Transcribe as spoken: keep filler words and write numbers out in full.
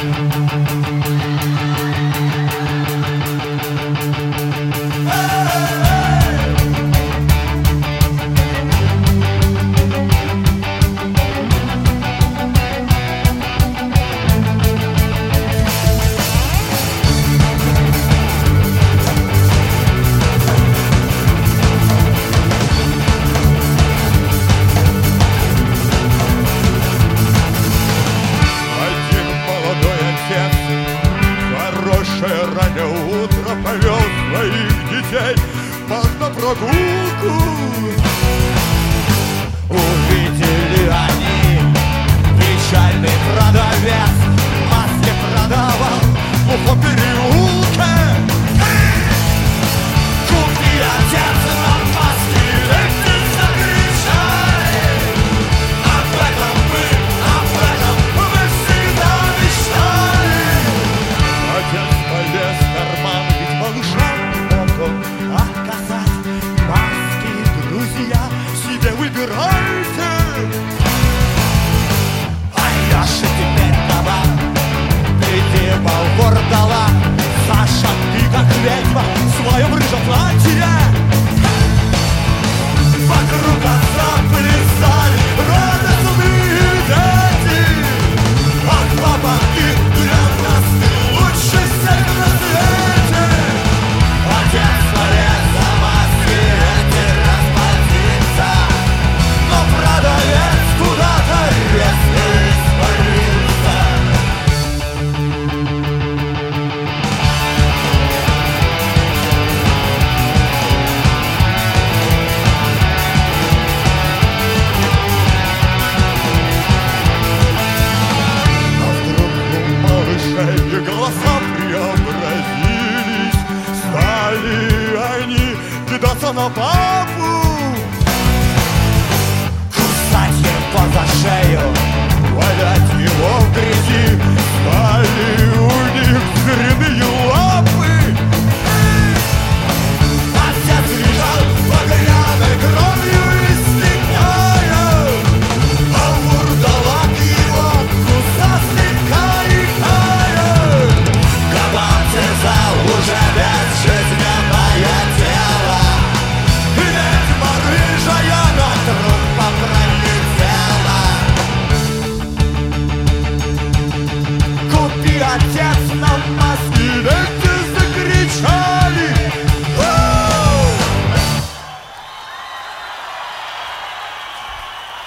Раннее утро повел своих детей на прогулку. Увидели они печальный продавец, маски продавал в глухом переулке. Купи, отец, нам маски, эти закричали. Об этом мы, об этом мы всегда мечтали. Отец полез в карман, ведь малышам мог он отказать. Маски, друзья, себе выбирайте. А я же теперь права, ты Балвор дала. Саша, ты как ведьма в своем рыжем платье. Вокруг отца плясали радостные дети. Ах, папа, ты для нас ты лучше всех на свете. Отец полез за маски эти расплатиться, но продавец куда-то резко испарился. И голоса преобразились, стали они кидаться на пол.